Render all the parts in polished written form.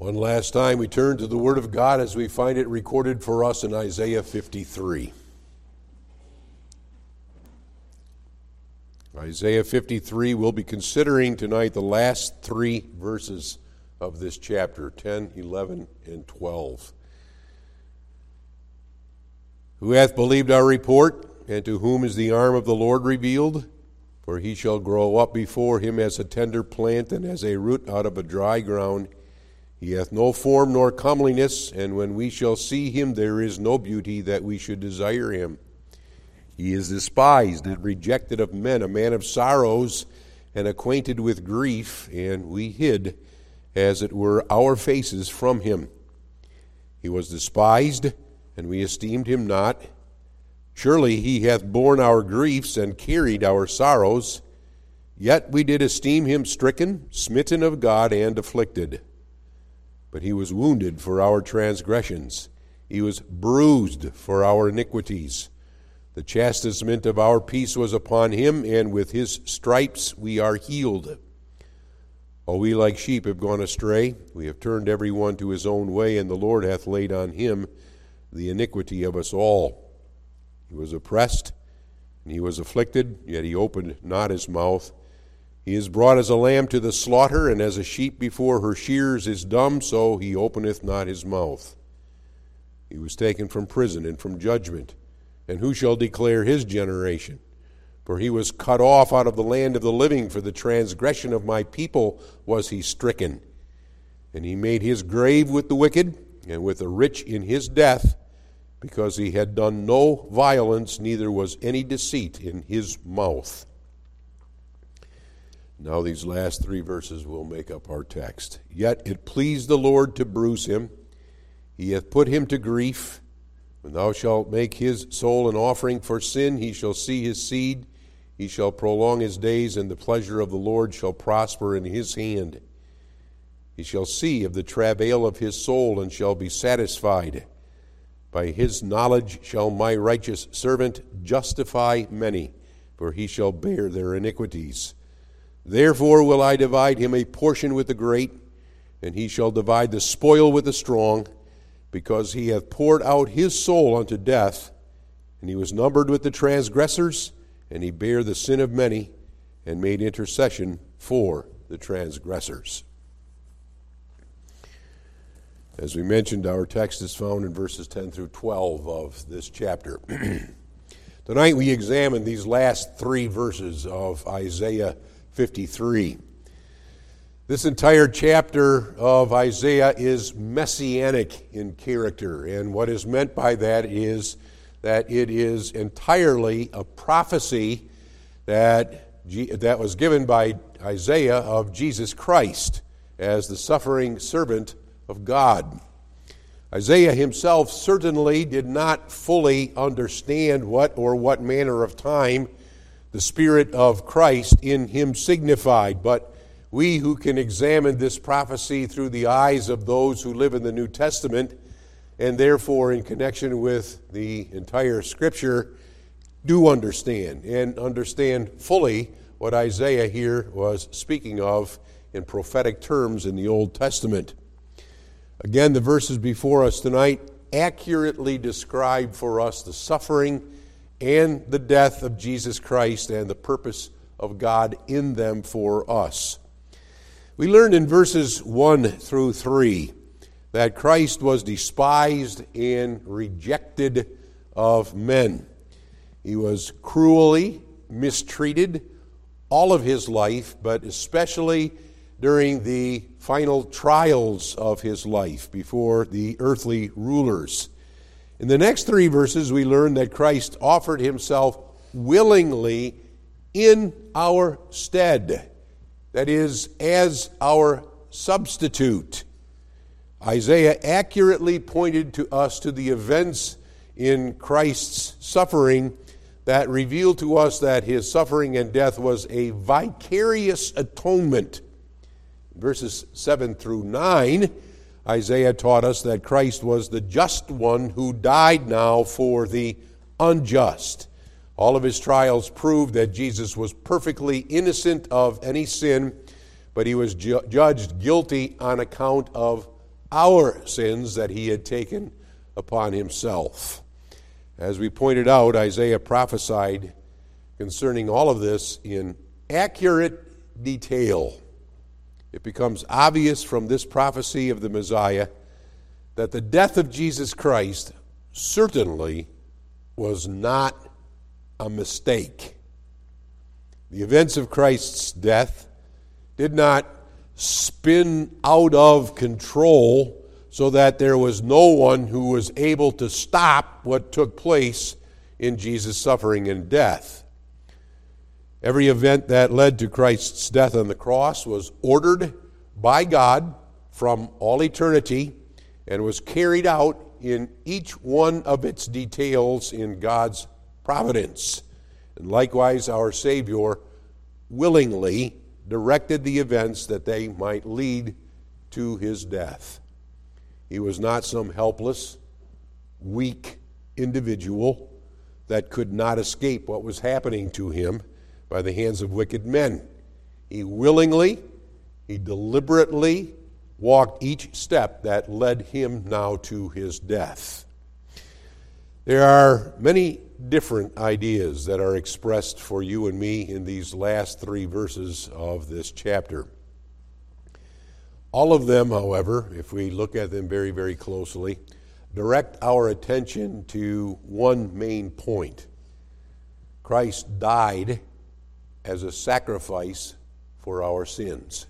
One last time we turn to the Word of God as we find it recorded for us in Isaiah 53. Isaiah 53, we'll be considering tonight the last three verses of this chapter, 10, 11, and 12. Who hath believed our report, and to whom is the arm of the Lord revealed? For he shall grow up before him as a tender plant, and as a root out of a dry ground. He hath no form nor comeliness, and when we shall see him, there is no beauty that we should desire him. He is despised and rejected of men, a man of sorrows and acquainted with grief, and we hid, as it were, our faces from him. He was despised, and we esteemed him not. Surely he hath borne our griefs and carried our sorrows. Yet we did esteem him stricken, smitten of God, and afflicted. But he was wounded for our transgressions. He was bruised for our iniquities. The chastisement of our peace was upon him, and with his stripes we are healed. All we like sheep have gone astray. We have turned every one to his own way, and the Lord hath laid on him the iniquity of us all. He was oppressed, and he was afflicted, yet he opened not his mouth. He is brought as a lamb to the slaughter, and as a sheep before her shearers is dumb, so he openeth not his mouth. He was taken from prison and from judgment, and who shall declare his generation? For he was cut off out of the land of the living, for the transgression of my people was he stricken. And he made his grave with the wicked, and with the rich in his death, because he had done no violence, neither was any deceit in his mouth. Now these last three verses will make up our text. Yet it pleased the Lord to bruise him. He hath put him to grief. When thou shalt make his soul an offering for sin, he shall see his seed. He shall prolong his days, and the pleasure of the Lord shall prosper in his hand. He shall see of the travail of his soul, and shall be satisfied. By his knowledge shall my righteous servant justify many, for he shall bear their iniquities. Therefore will I divide him a portion with the great, and he shall divide the spoil with the strong, because he hath poured out his soul unto death, and he was numbered with the transgressors, and he bare the sin of many, and made intercession for the transgressors. As we mentioned, our text is found in verses 10 through 12 of this chapter. Tonight we examine these last three verses of Isaiah 53. This entire chapter of Isaiah is messianic in character, and what is meant by that is that it is entirely a prophecy that was given by Isaiah of Jesus Christ as the suffering servant of God. Isaiah himself certainly did not fully understand what manner of time the Spirit of Christ in him signified, but we who can examine this prophecy through the eyes of those who live in the New Testament, and therefore in connection with the entire Scripture, do understand fully what Isaiah here was speaking of in prophetic terms in the Old Testament. Again, the verses before us tonight accurately describe for us the suffering and the death of Jesus Christ and the purpose of God in them for us. We learned in verses 1 through 3 that Christ was despised and rejected of men. He was cruelly mistreated all of his life, but especially during the final trials of his life before the earthly rulers. In the next three verses, we learn that Christ offered himself willingly in our stead, that is, as our substitute. Isaiah accurately pointed to us to the events in Christ's suffering that revealed to us that his suffering and death was a vicarious atonement. Verses 7 through 9, Isaiah taught us that Christ was the just one who died now for the unjust. All of his trials proved that Jesus was perfectly innocent of any sin, but he was judged guilty on account of our sins that he had taken upon himself. As we pointed out, Isaiah prophesied concerning all of this in accurate detail. It becomes obvious from this prophecy of the Messiah that the death of Jesus Christ certainly was not a mistake. The events of Christ's death did not spin out of control so that there was no one who was able to stop what took place in Jesus' suffering and death. Every event that led to Christ's death on the cross was ordered by God from all eternity and was carried out in each one of its details in God's providence. And likewise, our Savior willingly directed the events that they might lead to his death. He was not some helpless, weak individual that could not escape what was happening to him by the hands of wicked men. He willingly, he deliberately walked each step that led him now to his death. There are many different ideas that are expressed for you and me in these last 3 verses of this chapter. All of them, however, if we look at them very, very closely, direct our attention to one main point. Christ died as a sacrifice for our sins.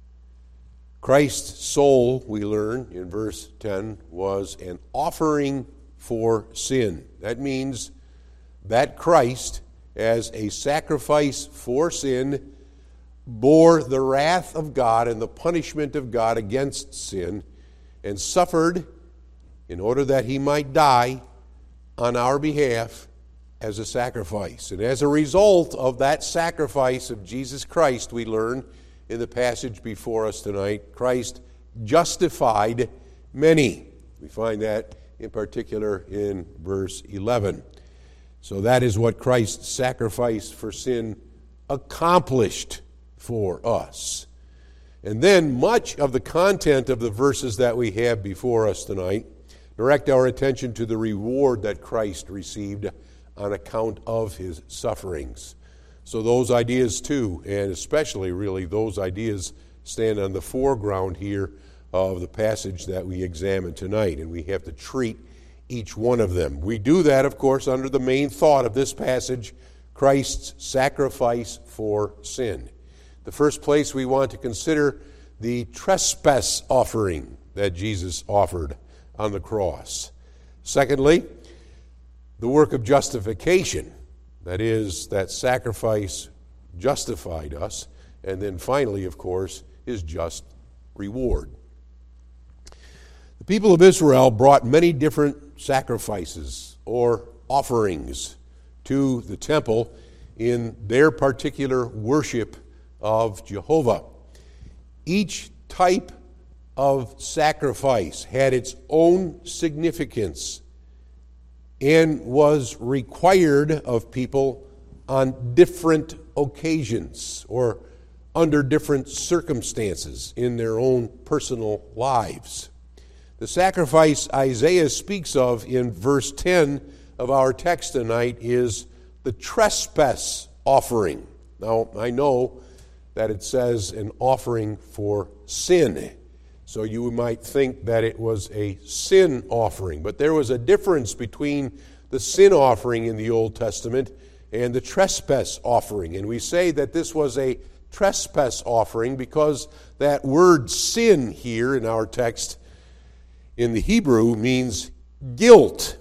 Christ's soul, we learn in verse 10, was an offering for sin. That means that Christ, as a sacrifice for sin, bore the wrath of God and the punishment of God against sin, and suffered in order that he might die on our behalf as a sacrifice. And as a result of that sacrifice of Jesus Christ, we learn in the passage before us tonight, Christ justified many. We find that in particular in verse 11. So that is what Christ's sacrifice for sin accomplished for us. And then much of the content of the verses that we have before us tonight direct our attention to the reward that Christ received on account of his sufferings. So those ideas too, and especially really those ideas, stand on the foreground here of the passage that we examine tonight, and we have to treat each one of them. We do that, of course, under the main thought of this passage, Christ's sacrifice for sin. The first place we want to consider the trespass offering that Jesus offered on the cross. Secondly, the work of justification, that is, that sacrifice justified us. And then finally, of course, his just reward. The people of Israel brought many different sacrifices or offerings to the temple in their particular worship of Jehovah. Each type of sacrifice had its own significance and was required of people on different occasions or under different circumstances in their own personal lives. The sacrifice Isaiah speaks of in verse 10 of our text tonight is the trespass offering. Now, I know that it says an offering for sin, so you might think that it was a sin offering. But there was a difference between the sin offering in the Old Testament and the trespass offering. And we say that this was a trespass offering because that word sin here in our text in the Hebrew means guilt.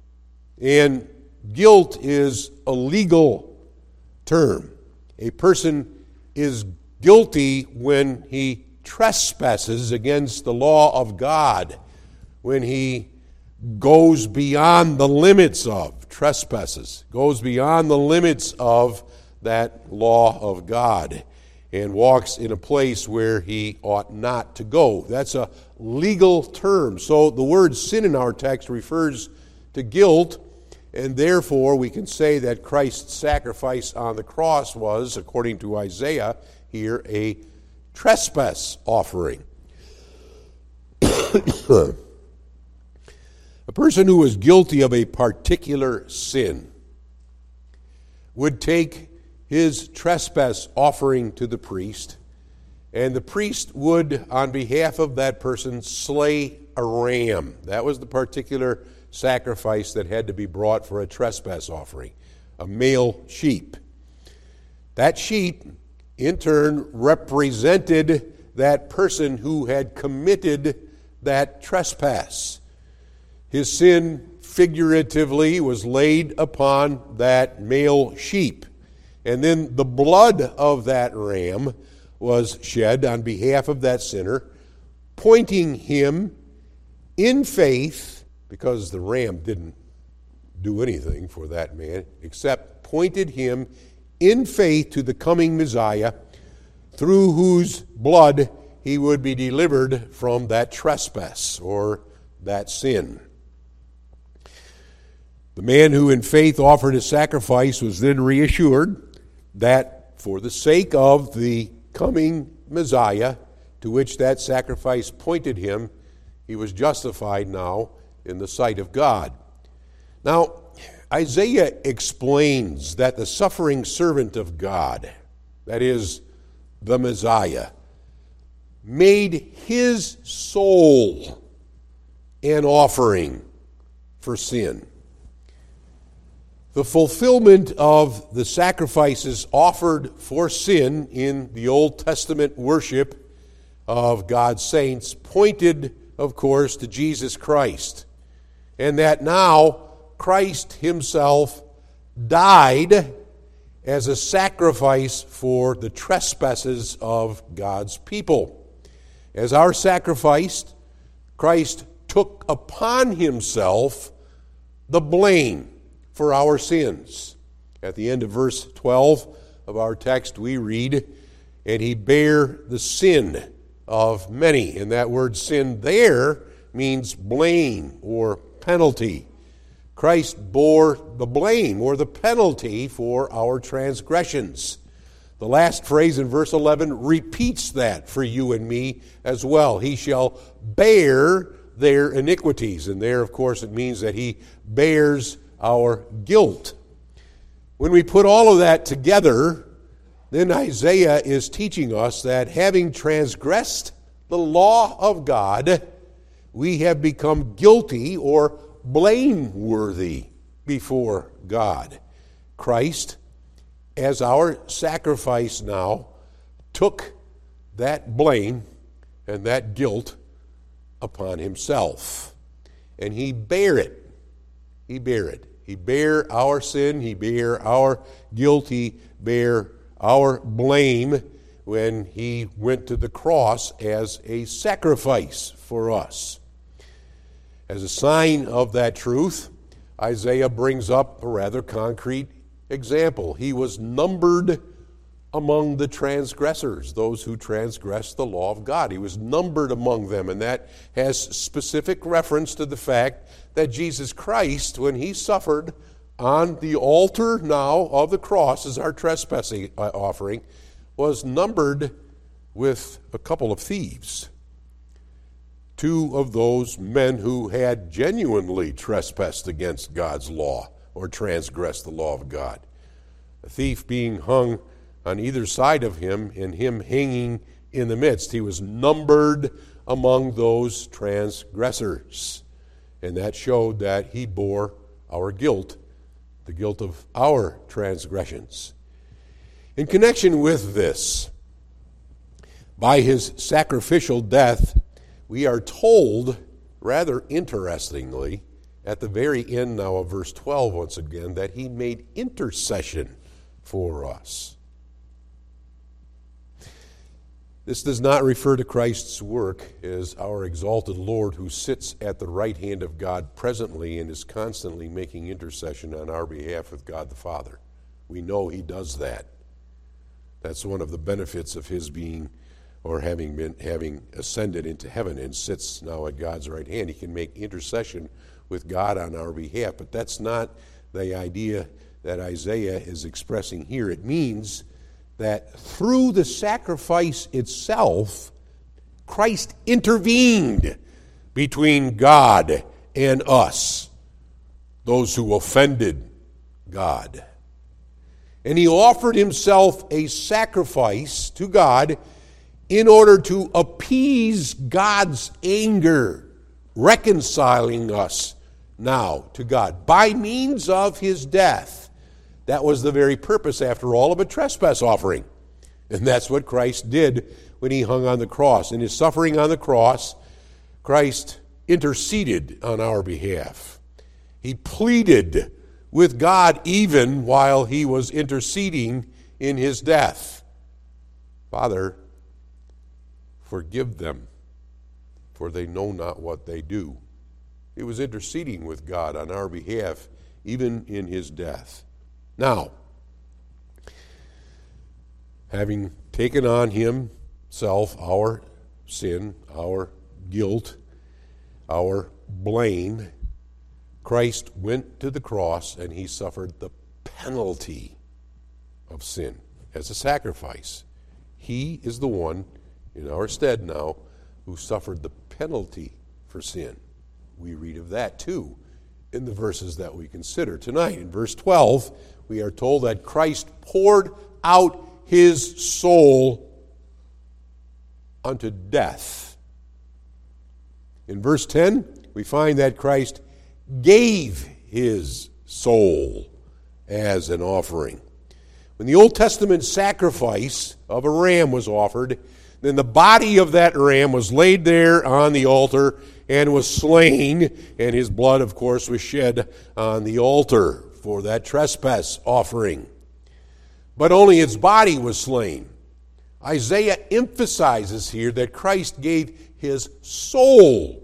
And guilt is a legal term. A person is guilty when he trespasses against the law of God, when he goes beyond the limits of trespasses, goes beyond the limits of that law of God, and walks in a place where he ought not to go. That's a legal term. So the word sin in our text refers to guilt, and therefore we can say that Christ's sacrifice on the cross was, according to Isaiah here, a trespass offering. A person who was guilty of a particular sin would take his trespass offering to the priest, and the priest would, on behalf of that person, slay a ram. That was the particular sacrifice that had to be brought for a trespass offering, a male sheep. That sheep, in turn, represented that person who had committed that trespass. His sin, figuratively, was laid upon that male sheep. And then the blood of that ram was shed on behalf of that sinner, pointing him in faith, because the ram didn't do anything for that man, except pointed him in faith to the coming Messiah, through whose blood he would be delivered from that trespass or that sin. The man who in faith offered a sacrifice was then reassured that for the sake of the coming Messiah, to which that sacrifice pointed him, he was justified now in the sight of God. Now, Isaiah explains that the suffering servant of God, that is, the Messiah, made his soul an offering for sin. The fulfillment of the sacrifices offered for sin in the Old Testament worship of God's saints pointed, of course, to Jesus Christ, and that now Christ himself died as a sacrifice for the trespasses of God's people. As our sacrifice, Christ took upon himself the blame for our sins. At the end of verse 12 of our text, we read, "And he bare the sin of many." And that word sin there means blame or penalty. Christ bore the blame or the penalty for our transgressions. The last phrase in verse 11 repeats that for you and me as well. He shall bear their iniquities. And there, of course, it means that he bears our guilt. When we put all of that together, then Isaiah is teaching us that having transgressed the law of God, we have become guilty or blameworthy before God. Christ, as our sacrifice now, took that blame and that guilt upon himself. And he bare it. He bare it. He bare our sin. He bare our guilt. He bare our blame when he went to the cross as a sacrifice for us. As a sign of that truth, Isaiah brings up a rather concrete example. He was numbered among the transgressors, those who transgressed the law of God. He was numbered among them, and that has specific reference to the fact that Jesus Christ, when he suffered on the altar now of the cross as our trespassing offering, was numbered with a couple of thieves. Two of those men who had genuinely trespassed against God's law or transgressed the law of God. A thief being hung on either side of him and him hanging in the midst. He was numbered among those transgressors. And that showed that he bore our guilt, the guilt of our transgressions. In connection with this, by his sacrificial death, we are told, rather interestingly, at the very end now of verse 12 once again, that he made intercession for us. This does not refer to Christ's work as our exalted Lord who sits at the right hand of God presently and is constantly making intercession on our behalf with God the Father. We know he does that. That's one of the benefits of his being or having ascended into heaven and sits now at God's right hand. He can make intercession with God on our behalf, but that's not the idea that Isaiah is expressing here. It means that through the sacrifice itself, Christ intervened between God and us, those who offended God. And he offered himself a sacrifice to God in order to appease God's anger, reconciling us now to God by means of his death. That was the very purpose, after all, of a trespass offering. And that's what Christ did when he hung on the cross. In his suffering on the cross, Christ interceded on our behalf. He pleaded with God even while he was interceding in his death. Father, forgive them, for they know not what they do. He was interceding with God on our behalf, even in his death. Now, having taken on himself our sin, our guilt, our blame, Christ went to the cross and he suffered the penalty of sin as a sacrifice. He is the one in our stead now who suffered the penalty for sin. We read of that too in the verses that we consider tonight. In verse 12, we are told that Christ poured out his soul unto death. In verse 10, we find that Christ gave his soul as an offering. When the Old Testament sacrifice of a ram was offered, then the body of that ram was laid there on the altar and was slain, and his blood, of course, was shed on the altar for that trespass offering. But only its body was slain. Isaiah emphasizes here that Christ gave his soul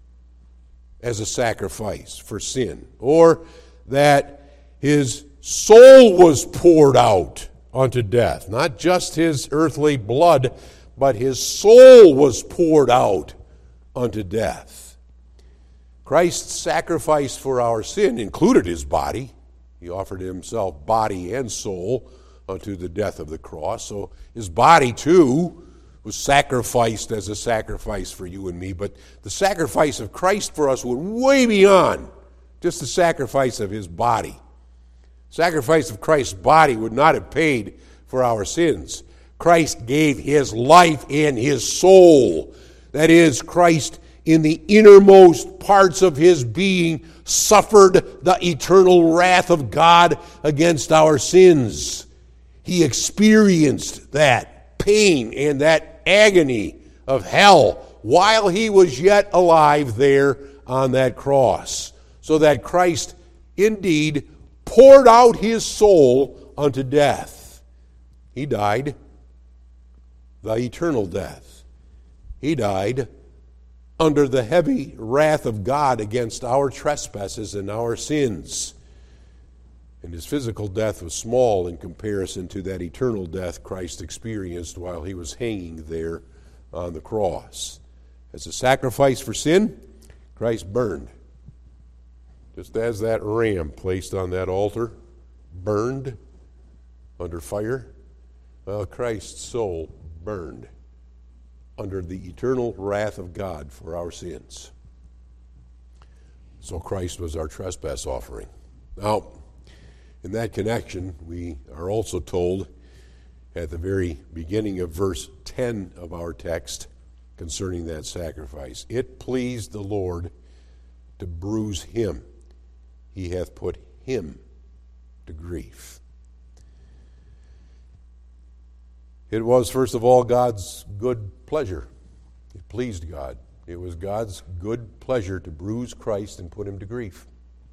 as a sacrifice for sin, or that his soul was poured out unto death. Not just his earthly blood, but his soul was poured out unto death. Christ's sacrifice for our sin included his body. He offered himself body and soul unto the death of the cross. So his body too was sacrificed as a sacrifice for you and me. But the sacrifice of Christ for us went way beyond just the sacrifice of his body. Sacrifice of Christ's body would not have paid for our sins. Christ gave his life and his soul. That is, Christ in the innermost parts of his being suffered the eternal wrath of God against our sins. He experienced that pain and that agony of hell while he was yet alive there on that cross, so that Christ indeed poured out his soul unto death. He died the eternal death. He died under the heavy wrath of God against our trespasses and our sins. And his physical death was small in comparison to that eternal death Christ experienced while he was hanging there on the cross. As a sacrifice for sin, Christ burned. Just as that ram placed on that altar burned under fire, well, Christ's soul burned under the eternal wrath of God for our sins. So Christ was our trespass offering. Now, in that connection, we are also told at the very beginning of verse 10 of our text concerning that sacrifice, it pleased the Lord to bruise him. He hath put him to grief. It was, first of all, God's good pleasure. It pleased God. It was God's good pleasure to bruise Christ and put him to grief.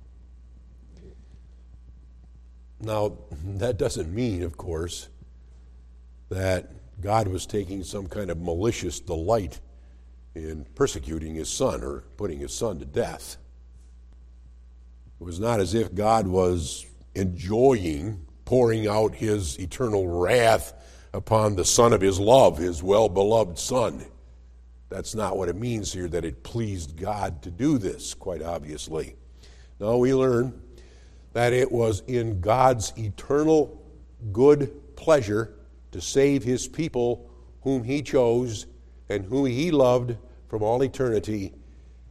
Now, that doesn't mean, of course, that God was taking some kind of malicious delight in persecuting his son or putting his son to death. It was not as if God was enjoying pouring out his eternal wrath upon the son of his love, his well-beloved son. That's not what it means here, that it pleased God to do this, quite obviously. No, we learn that it was in God's eternal good pleasure to save his people whom he chose and whom he loved from all eternity,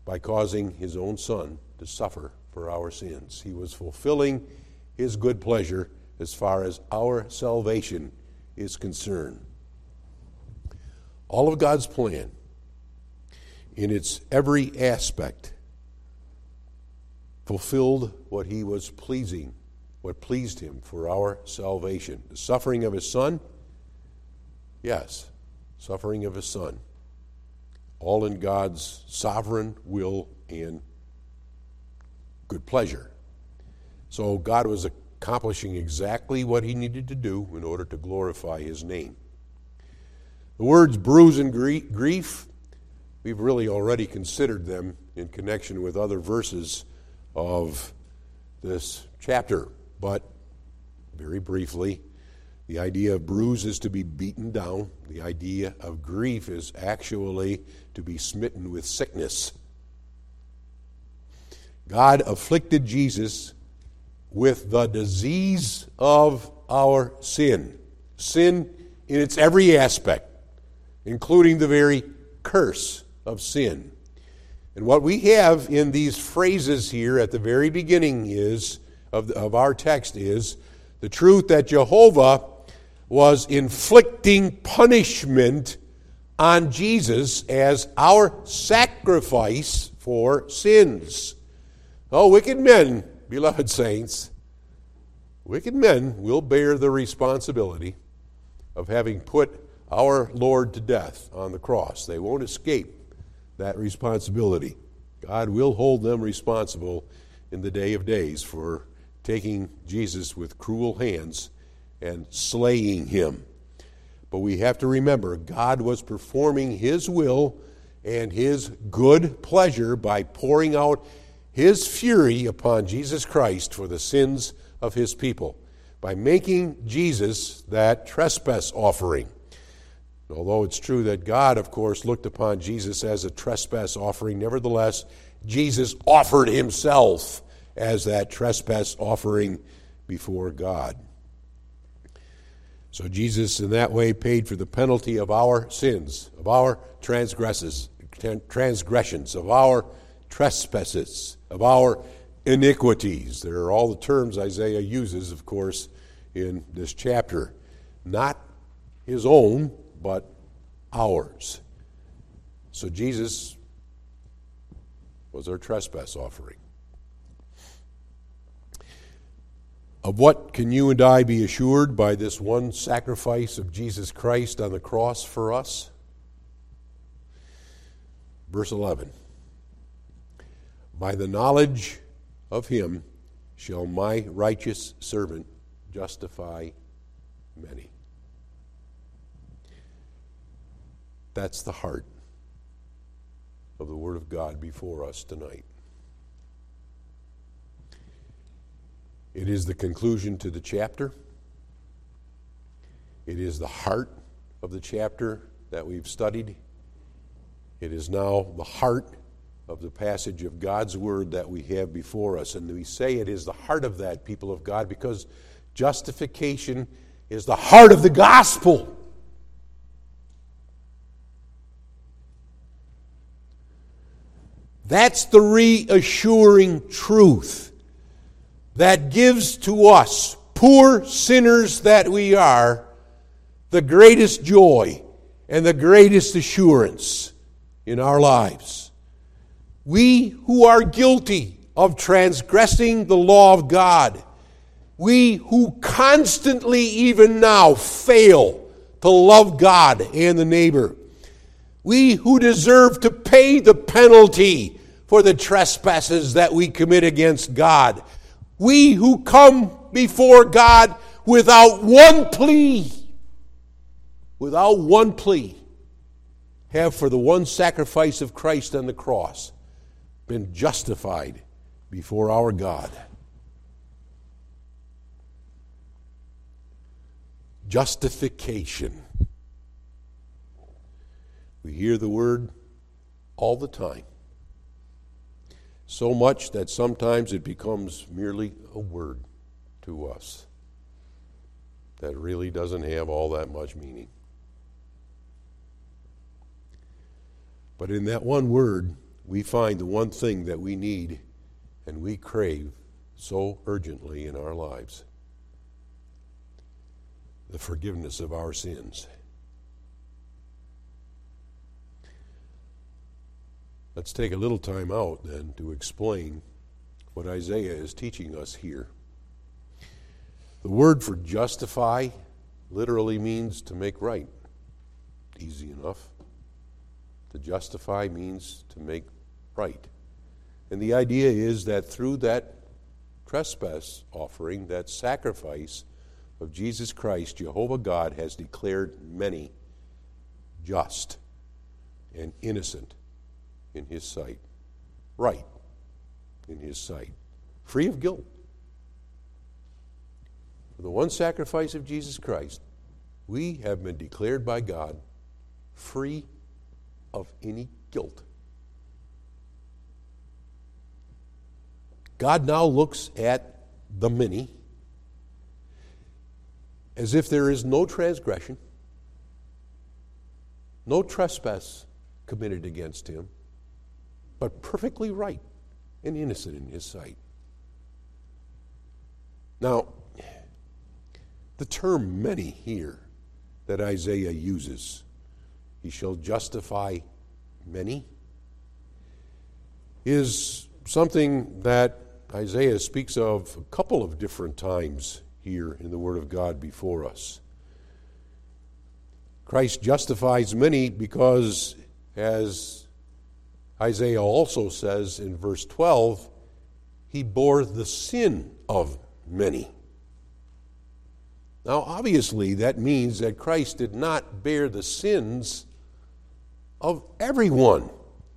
by causing his own Son to suffer for our sins. He was fulfilling his good pleasure as far as our salvation is concerned. All of God's plan, in its every aspect, fulfilled what he was pleasing, what pleased him for our salvation. The suffering of his Son, yes, suffering of his Son, all in God's sovereign will and good pleasure. So God was accomplishing exactly what he needed to do in order to glorify his name. The words bruise and grief, we've really already considered them in connection with other verses of this chapter. But very briefly, the idea of bruise is to be beaten down. The idea of grief is actually to be smitten with sickness. God afflicted Jesus with the disease of our sin. Sin in its every aspect, including the very curse of sin. And what we have in these phrases here at the very beginning of our text is the truth that Jehovah was inflicting punishment on Jesus as our sacrifice for sins. Oh, wicked men, beloved saints, wicked men will bear the responsibility of having put our Lord to death on the cross. They won't escape that responsibility. God will hold them responsible in the day of days for taking Jesus with cruel hands and slaying him. But we have to remember, God was performing his will and his good pleasure by pouring out his fury upon Jesus Christ for the sins of his people, by making Jesus that trespass offering. Although it's true that God, of course, looked upon Jesus as a trespass offering, nevertheless, Jesus offered himself as that trespass offering before God. So Jesus, in that way, paid for the penalty of our sins, of our transgressions, of our trespasses, of our iniquities. There are all the terms Isaiah uses, of course, in this chapter. Not his own, but ours. So Jesus was our trespass offering. Of what can you and I be assured by this one sacrifice of Jesus Christ on the cross for us? Verse 11. By the knowledge of him shall my righteous servant justify many. That's the heart of the Word of God before us tonight. It is the conclusion to the chapter. It is the heart of the chapter that we've studied. It is now the heart of the passage of God's Word that we have before us. And we say it is the heart of that, people of God, because justification is the heart of the gospel. That's the reassuring truth that gives to us, poor sinners that we are, the greatest joy and the greatest assurance in our lives. We who are guilty of transgressing the law of God, we who constantly, even now, fail to love God and the neighbor, we who deserve to pay the penalty for the trespasses that we commit against God, we who come before God without one plea, have for the one sacrifice of Christ on the cross been justified before our God. Justification. We hear the word all the time. So much that sometimes it becomes merely a word to us that really doesn't have all that much meaning. But in that one word, we find the one thing that we need and we crave so urgently in our lives: the forgiveness of our sins. Let's take a little time out then to explain what Isaiah is teaching us here. The word for justify literally means to make right. Easy enough. To justify means to make right. And the idea is that through that trespass offering, that sacrifice of Jesus Christ, Jehovah God has declared many just and innocent in his sight, right in his sight, free of guilt. For the one sacrifice of Jesus Christ, we have been declared by God free of any guilt. God now looks at the many as if there is no transgression, no trespass committed against him, but perfectly right and innocent in his sight. Now, the term many here that Isaiah uses, he shall justify many, is something that Isaiah speaks of a couple of different times here in the Word of God before us. Christ justifies many because, as Isaiah also says in verse 12, he bore the sin of many. Now, obviously, that means that Christ did not bear the sins of everyone.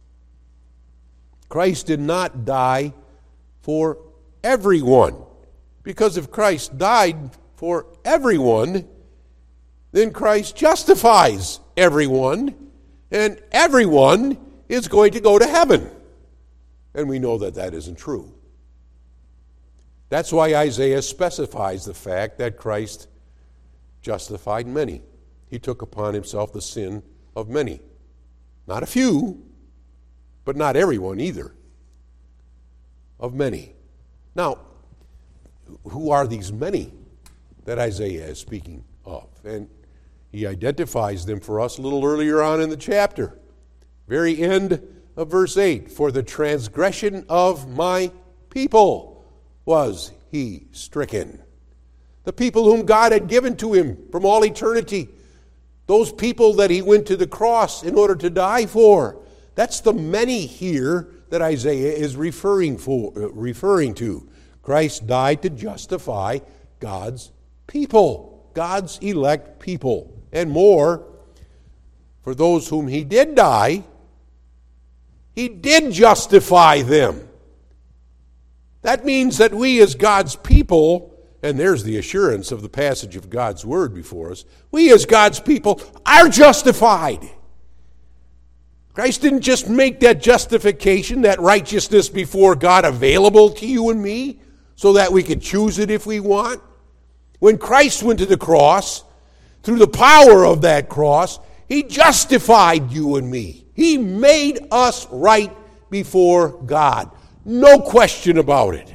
Christ did not die for everyone. Because if Christ died for everyone, then Christ justifies everyone, and everyone is going to go to heaven. And we know that that isn't true. That's why Isaiah specifies the fact that Christ justified many. He took upon himself the sin of many. Not a few, but not everyone either. Of many. Now, who are these many that Isaiah is speaking of? And he identifies them for us a little earlier on in the chapter. Very end of verse 8. For the transgression of my people was he stricken. The people whom God had given to him from all eternity. Those people that he went to the cross in order to die for. That's the many here that Isaiah is referring to. Christ died to justify God's people, God's elect people. And more, for those whom he did die, he did justify them. That means that we as God's people, and there's the assurance of the passage of God's word before us, we as God's people are justified. Christ didn't just make that justification, that righteousness before God available to you and me so that we could choose it if we want. When Christ went to the cross, through the power of that cross, he justified you and me. He made us right before God. No question about it.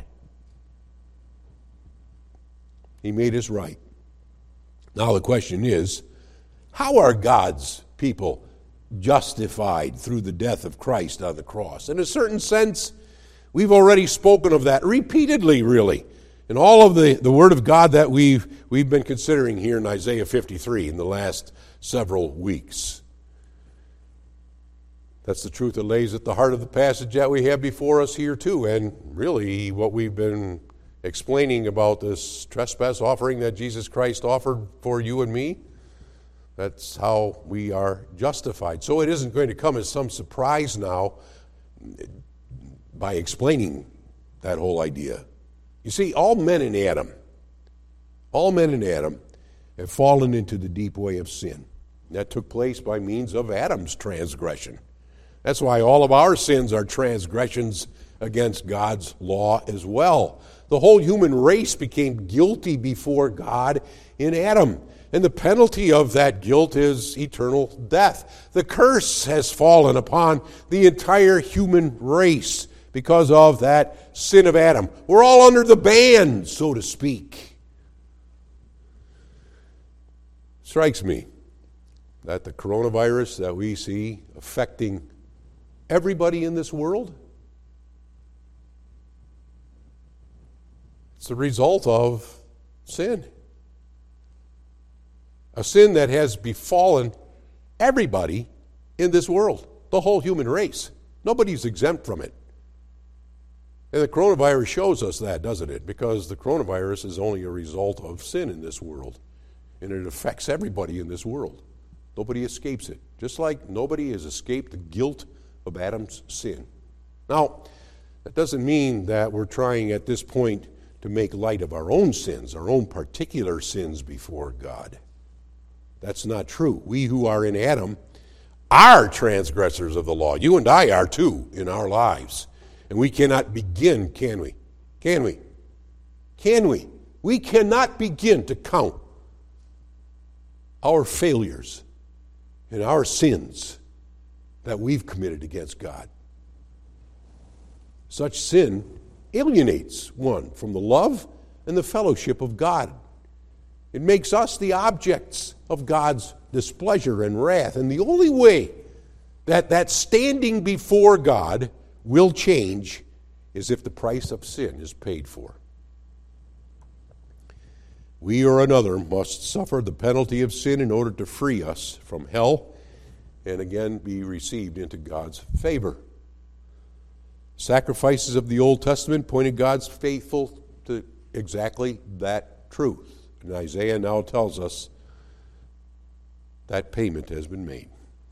He made us right. Now the question is, how are God's people justified through the death of Christ on the cross? In a certain sense, we've already spoken of that repeatedly, really, in all of the Word of God that we've been considering here in Isaiah 53 in the last several weeks. That's the truth that lays at the heart of the passage that we have before us here too, and really what we've been explaining about this trespass offering that Jesus Christ offered for you and me. That's how we are justified. So it isn't going to come as some surprise now by explaining that whole idea. You see, all men in Adam have fallen into the deep way of sin. That took place by means of Adam's transgression. That's why all of our sins are transgressions against God's law as well. The whole human race became guilty before God in Adam. And the penalty of that guilt is eternal death. The curse has fallen upon the entire human race because of that sin of Adam. We're all under the ban, so to speak. Strikes me that the coronavirus that we see affecting everybody in this world, it's the result of sin. A sin that has befallen everybody in this world, the whole human race. Nobody's exempt from it. And the coronavirus shows us that, doesn't it? Because the coronavirus is only a result of sin in this world. And it affects everybody in this world. Nobody escapes it. Just like nobody has escaped the guilt of Adam's sin. Now, that doesn't mean that we're trying at this point to make light of our own sins, our own particular sins before God. That's not true. We who are in Adam are transgressors of the law. You and I are too in our lives. And we cannot begin, can we? Can we? Can we? We cannot begin to count our failures and our sins that we've committed against God. Such sin alienates one from the love and the fellowship of God. It makes us the objects of God's displeasure and wrath. And the only way that standing before God will change is if the price of sin is paid for. We or another must suffer the penalty of sin in order to free us from hell and again be received into God's favor. Sacrifices of the Old Testament pointed God's faithful to exactly that truth. And Isaiah now tells us that payment has been made.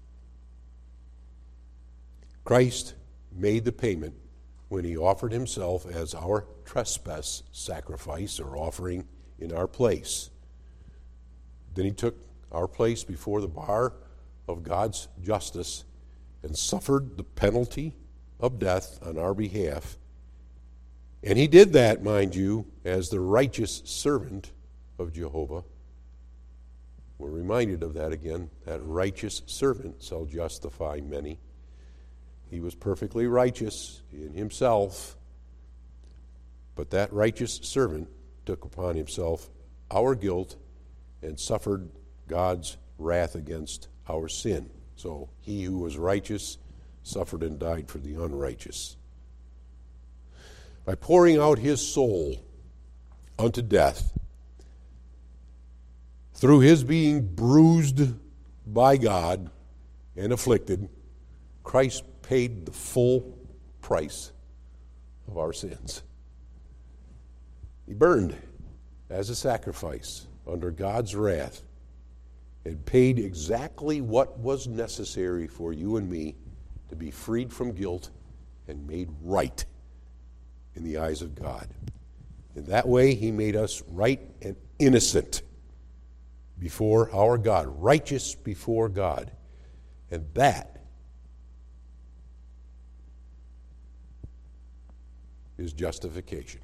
Christ made the payment when he offered himself as our trespass sacrifice or offering in our place. Then he took our place before the bar of God's justice and suffered the penalty of death on our behalf. And he did that, mind you, as the righteous servant of Jehovah. We're reminded of that again. That righteous servant shall justify many. He was perfectly righteous in himself, but that righteous servant took upon himself our guilt and suffered God's wrath against our sin. So he who was righteous suffered and died for the unrighteous. By pouring out his soul unto death, through his being bruised by God and afflicted, Christ paid the full price of our sins. He burned as a sacrifice under God's wrath and paid exactly what was necessary for you and me to be freed from guilt and made right in the eyes of God. In that way, he made us right and innocent before our God, righteous before God. And that is justification.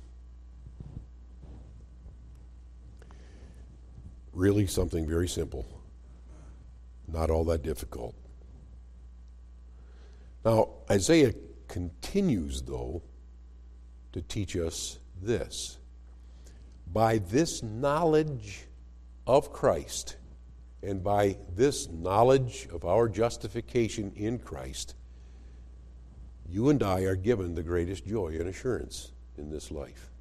Really something very simple, not all that difficult. Now, Isaiah continues, though, to teach us this. By this knowledge of Christ, and by this knowledge of our justification in Christ, you and I are given the greatest joy and assurance in this life.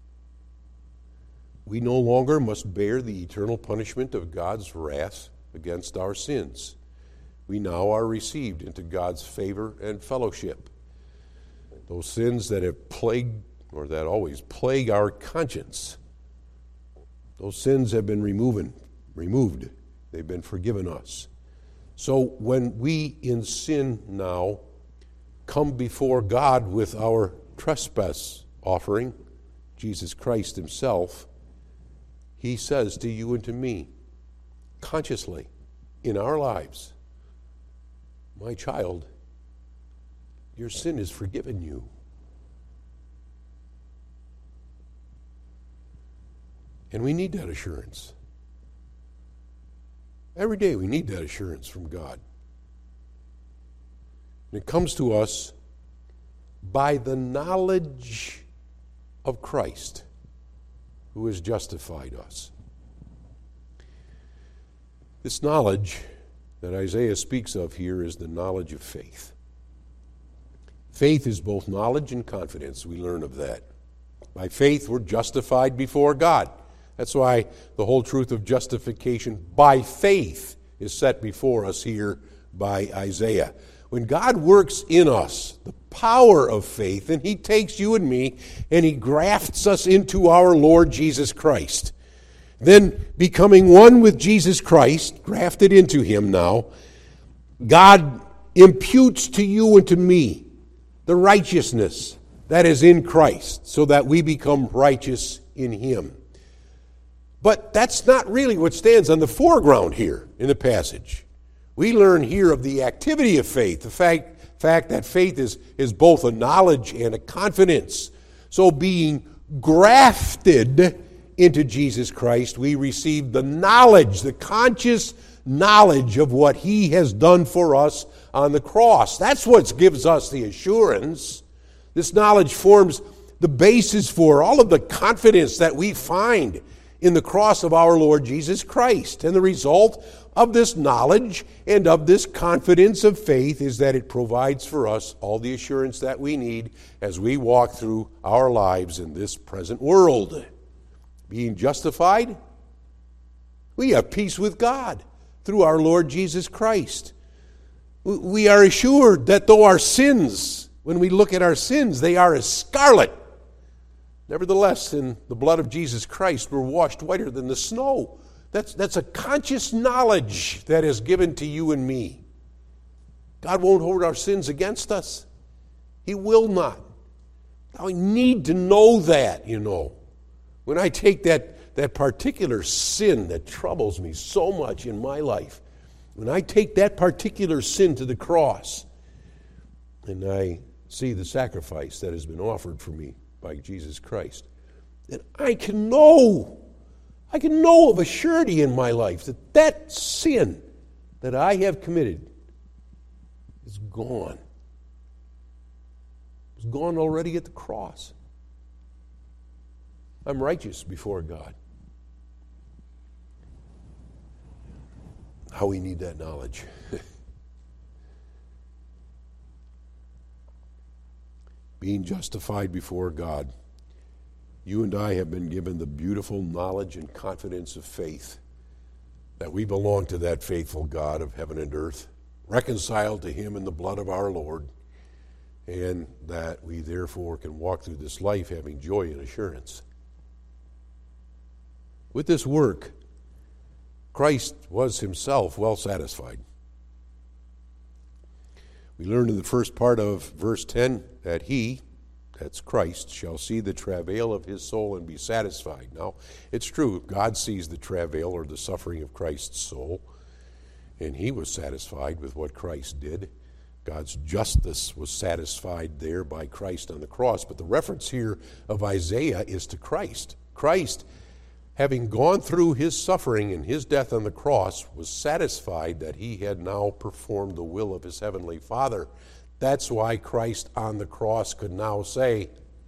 We no longer must bear the eternal punishment of God's wrath against our sins. We now are received into God's favor and fellowship. Those sins that have plagued, or that always plague our conscience, those sins have been removed. They've been forgiven us. So when we in sin now come before God with our trespass offering, Jesus Christ himself, he says to you and to me, consciously, in our lives, my child, your sin is forgiven you. And we need that assurance. Every day we need that assurance from God. And it comes to us by the knowledge of Christ, who has justified us. This knowledge that Isaiah speaks of here is the knowledge of faith. Faith is both knowledge and confidence. We learn of that. By faith, we're justified before God. That's why the whole truth of justification by faith is set before us here by Isaiah. When God works in us the power of faith, and He takes you and me and He grafts us into our Lord Jesus Christ, then becoming one with Jesus Christ, grafted into Him now, God imputes to you and to me the righteousness that is in Christ, so that we become righteous in Him. But that's not really what stands on the foreground here in the passage. We learn here of the activity of faith, the fact that faith is both a knowledge and a confidence. So being grafted into Jesus Christ, we receive the knowledge, the conscious knowledge of what He has done for us on the cross. That's what gives us the assurance. This knowledge forms the basis for all of the confidence that we find in the cross of our Lord Jesus Christ. And the result of this knowledge and of this confidence of faith is that it provides for us all the assurance that we need as we walk through our lives in this present world. Being justified, we have peace with God through our Lord Jesus Christ. We are assured that though our sins, when we look at our sins, they are as scarlet, nevertheless, in the blood of Jesus Christ, we're washed whiter than the snow. That's a conscious knowledge that is given to you and me. God won't hold our sins against us. He will not. Now, we need to know that, When I take that particular sin that troubles me so much in my life, when I take that particular sin to the cross, and I see the sacrifice that has been offered for me by Jesus Christ, then I can know of a surety in my life that sin that I have committed is gone. It's gone already at the cross. I'm righteous before God. How we need that knowledge. Being justified before God, you and I have been given the beautiful knowledge and confidence of faith that we belong to that faithful God of heaven and earth, reconciled to Him in the blood of our Lord, and that we therefore can walk through this life having joy and assurance. With this work, Christ was Himself well satisfied. We learn in the first part of verse 10 that He, that's Christ, shall see the travail of His soul and be satisfied. Now, it's true, God sees the travail or the suffering of Christ's soul, and He was satisfied with what Christ did. God's justice was satisfied there by Christ on the cross. But the reference here of Isaiah is to Christ. Christ, having gone through His suffering and His death on the cross, was satisfied that He had now performed the will of His heavenly Father. That's why Christ on the cross could now say,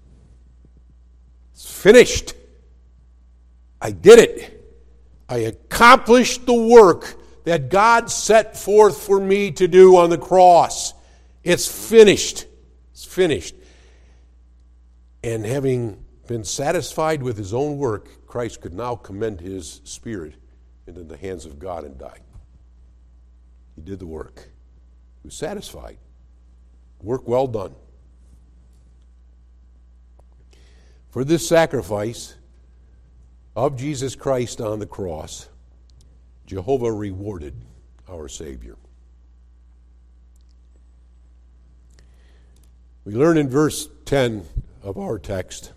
"It's finished. I did it. I accomplished the work that God set forth for me to do on the cross. It's finished. It's finished." And having been satisfied with His own work, Christ could now commend His spirit into the hands of God and die. He did the work. He was satisfied. Work well done. For this sacrifice of Jesus Christ on the cross, Jehovah rewarded our Savior. We learn in verse 10 of our text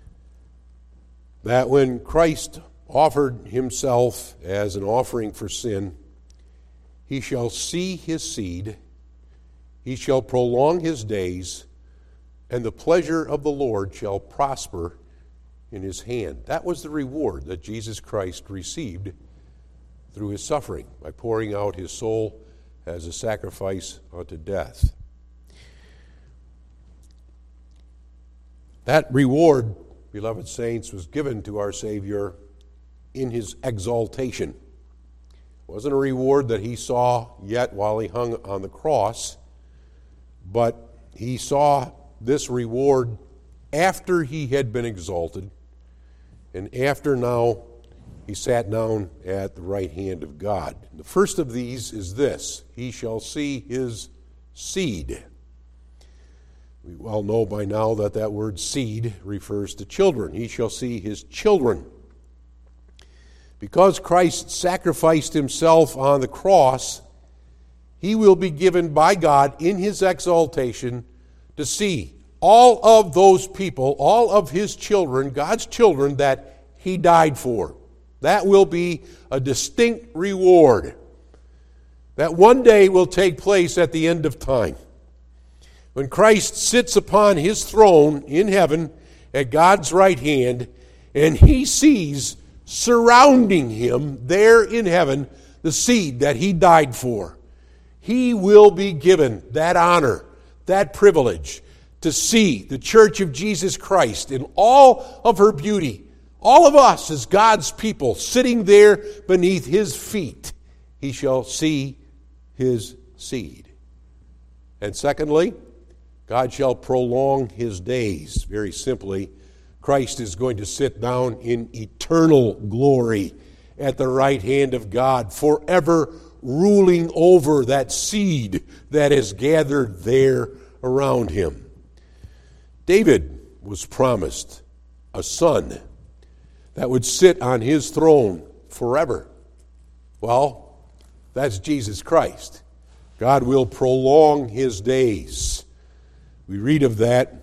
that when Christ offered Himself as an offering for sin, He shall see His seed, He shall prolong His days, and the pleasure of the Lord shall prosper in His hand. That was the reward that Jesus Christ received through his suffering, by pouring out his soul as a sacrifice unto death. That reward, beloved saints, was given to our Savior in his exaltation. It wasn't a reward that he saw yet while he hung on the cross, but he saw this reward after he had been exalted, and after now he sat down at the right hand of God. The first of these is this: he shall see his seed. We well know by now that that word seed refers to children. He shall see his children. Because Christ sacrificed himself on the cross, he will be given by God in his exaltation to see all of those people, all of his children, God's children that he died for. That will be a distinct reward that one day will take place at the end of time. When Christ sits upon his throne in heaven at God's right hand, and he sees surrounding him there in heaven the seed that he died for, he will be given that honor, that privilege to see the Church of Jesus Christ in all of her beauty. All of us as God's people sitting there beneath his feet. He shall see his seed. And secondly, God shall prolong his days. Very simply, Christ is going to sit down in eternal glory at the right hand of God, forever ruling over that seed that is gathered there around him. David was promised a son that would sit on his throne forever. Well, that's Jesus Christ. God will prolong his days. We read of that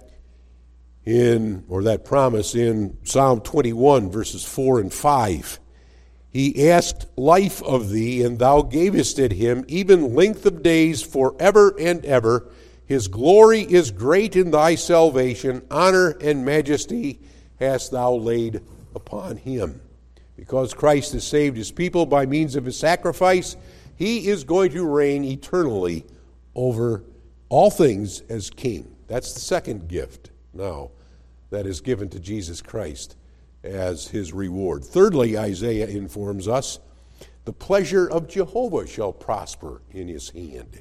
that promise in Psalm 21, verses 4 and 5. He asked life of thee, and thou gavest it him, even length of days forever and ever. His glory is great in thy salvation. Honor and majesty hast thou laid upon him. Because Christ has saved his people by means of his sacrifice, he is going to reign eternally over all things as king. That's the second gift now that is given to Jesus Christ as his reward. Thirdly, Isaiah informs us, the pleasure of Jehovah shall prosper in his hand.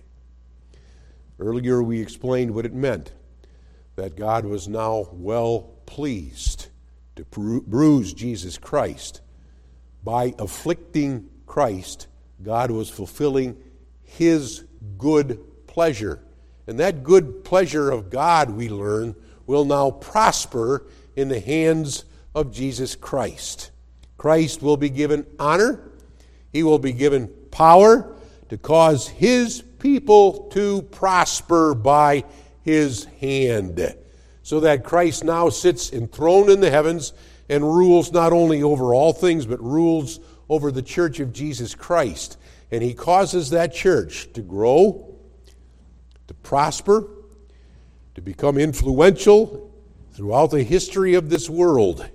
Earlier we explained what it meant, that God was now well pleased to bruise Jesus Christ. By afflicting Christ, God was fulfilling his good pleasure. And that good pleasure of God, we learn, will now prosper in the hands of Jesus Christ. Christ will be given honor. He will be given power to cause his people to prosper by his hand. So that Christ now sits enthroned in the heavens and rules not only over all things, but rules over the church of Jesus Christ. And he causes that church to grow, to prosper, to become influential throughout the history of this world,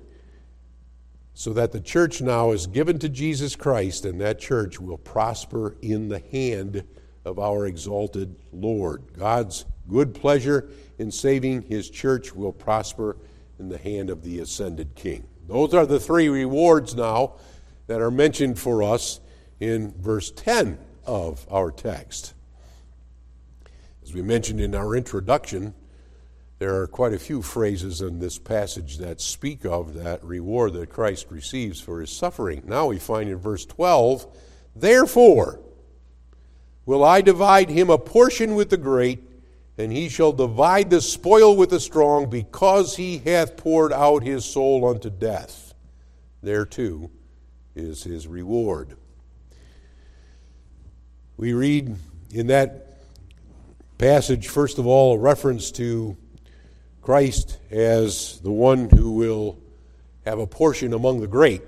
so that the church now is given to Jesus Christ, and that church will prosper in the hand of our exalted Lord. God's good pleasure in saving his church will prosper in the hand of the ascended King. Those are the three rewards now that are mentioned for us in verse 10 of our text. As we mentioned in our introduction, there are quite a few phrases in this passage that speak of that reward that Christ receives for his suffering. Now we find in verse 12, therefore will I divide him a portion with the great, and he shall divide the spoil with the strong, because he hath poured out his soul unto death. There too is his reward. We read in that passage, first of all, a reference to Christ as the one who will have a portion among the great.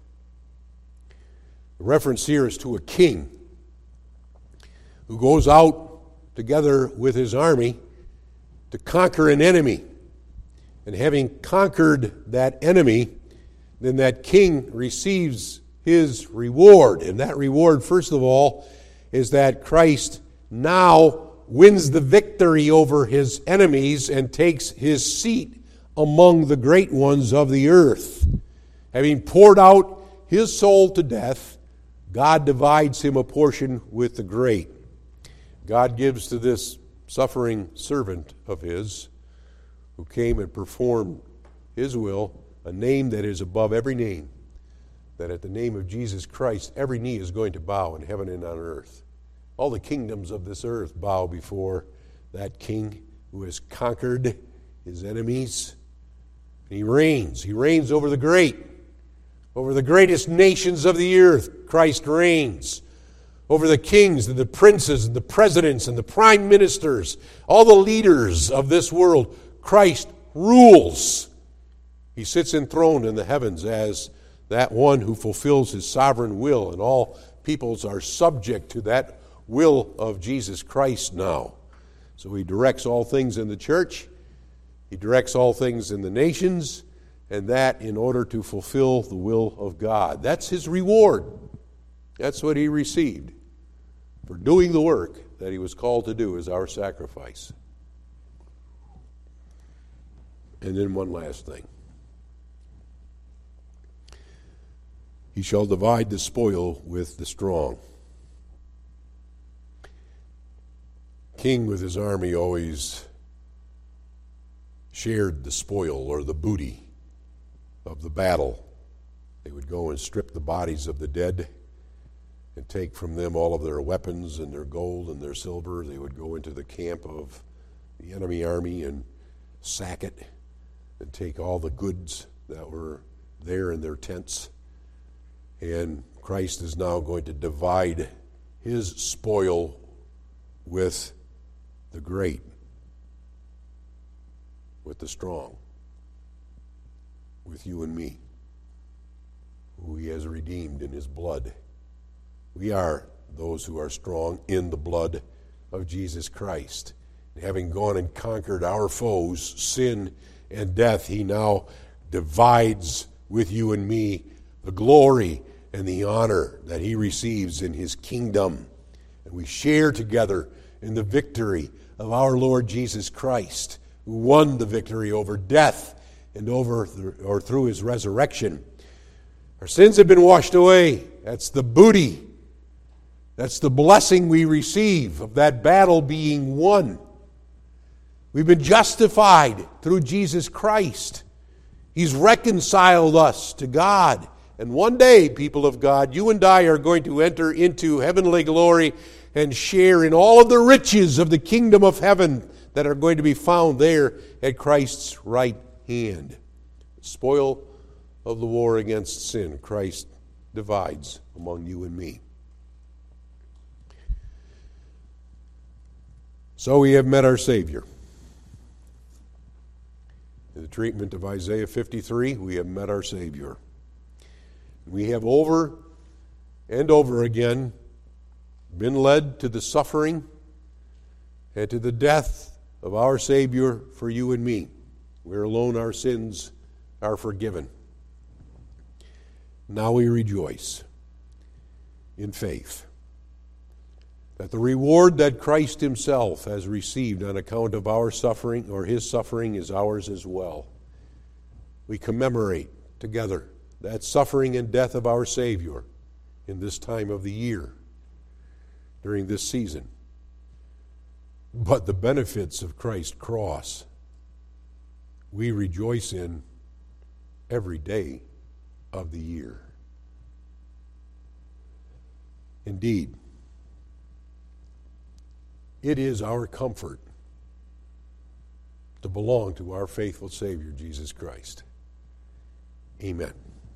The reference here is to a king who goes out together with his army to conquer an enemy. And having conquered that enemy, then that king receives his reward. And that reward, first of all, is that Christ now wins the victory over his enemies and takes his seat among the great ones of the earth. Having poured out his soul to death, God divides him a portion with the great. God gives to this suffering servant of his, who came and performed his will, a name that is above every name, that at the name of Jesus Christ, every knee is going to bow in heaven and on earth. All the kingdoms of this earth bow before that King who has conquered his enemies. And he reigns. He reigns over the great. Over the greatest nations of the earth, Christ reigns. Over the kings and the princes and the presidents and the prime ministers, all the leaders of this world, Christ rules. He sits enthroned in the heavens as that one who fulfills his sovereign will, and all peoples are subject to that will of Jesus Christ now. So he directs all things in the church. He directs all things in the nations, and that in order to fulfill the will of God. That's his reward. That's what he received for doing the work that he was called to do as our sacrifice. And then one last thing. He shall divide the spoil with the strong. King with his army always shared the spoil or the booty of the battle. They would go and strip the bodies of the dead and take from them all of their weapons and their gold and their silver. They would go into the camp of the enemy army and sack it and take all the goods that were there in their tents. And Christ is now going to divide his spoil with the great, with the strong, with you and me, who he has redeemed in his blood. We are those who are strong in the blood of Jesus Christ. And having gone and conquered our foes, sin and death, he now divides with you and me the glory and the honor that he receives in his kingdom. And we share together in the victory of our Lord Jesus Christ, who won the victory over death and through his resurrection. Our sins have been washed away. That's the booty. That's the blessing we receive of that battle being won. We've been justified through Jesus Christ. He's reconciled us to God. And one day, people of God, you and I are going to enter into heavenly glory and share in all of the riches of the kingdom of heaven that are going to be found there at Christ's right hand. The spoil of the war against sin, Christ divides among you and me. So we have met our Savior. In the treatment of Isaiah 53, we have met our Savior. We have over and over again been led to the suffering and to the death of our Savior for you and me, where alone our sins are forgiven. Now we rejoice in faith that the reward that Christ himself has received on account of our suffering, or his suffering, is ours as well. We commemorate together that suffering and death of our Savior in this time of the year, during this season. But the benefits of Christ's cross we rejoice in every day of the year. Indeed, it is our comfort to belong to our faithful Savior, Jesus Christ. Amen.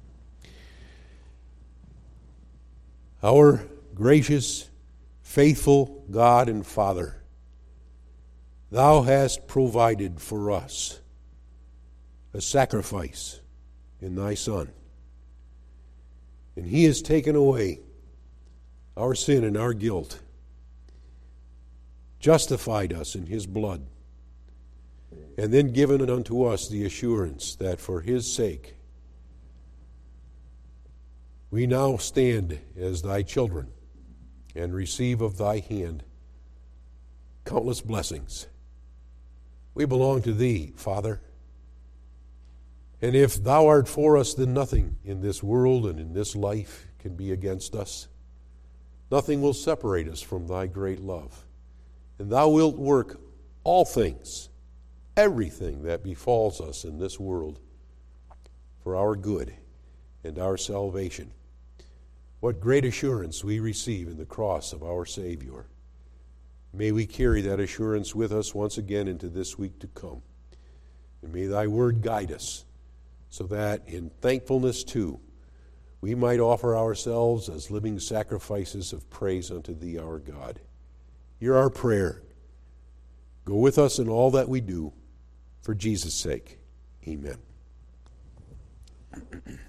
Our gracious, faithful God and Father, thou hast provided for us a sacrifice in thy Son. And he has taken away our sin and our guilt, justified us in his blood, and then given unto us the assurance that for his sake We now stand as thy children and receive of thy hand countless blessings. We belong to thee, Father. And if thou art for us, then nothing in this world and in this life can be against us. Nothing will separate us from thy great love. And thou wilt work all things, everything that befalls us in this world, for our good and our salvation. What great assurance we receive in the cross of our Savior. May we carry that assurance with us once again into this week to come. And may thy word guide us, so that in thankfulness too, we might offer ourselves as living sacrifices of praise unto thee, our God. Hear our prayer. Go with us in all that we do, for Jesus' sake. Amen.